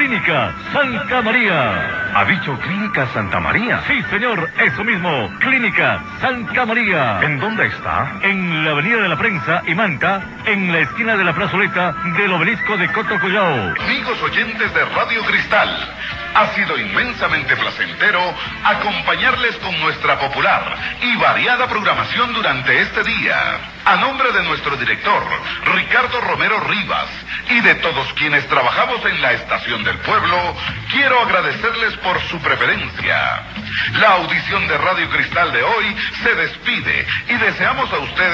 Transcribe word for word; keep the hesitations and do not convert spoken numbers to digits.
Clínica Santa María. ¿Ha dicho Clínica Santa María? Sí, señor, eso mismo. Clínica Santa María. ¿En dónde está? En la Avenida de la Prensa y Manta, en la esquina de la plazoleta del obelisco de Cotocollao. Amigos oyentes de Radio Cristal, ha sido inmensamente placentero acompañarles con nuestra popular y variada programación durante este día. A nombre de nuestro director, Ricardo Romero Rivas, y de todos quienes trabajamos en la Estación del Pueblo, quiero agradecerles por su preferencia. La audición de Radio Cristal de hoy se despide y deseamos a ustedes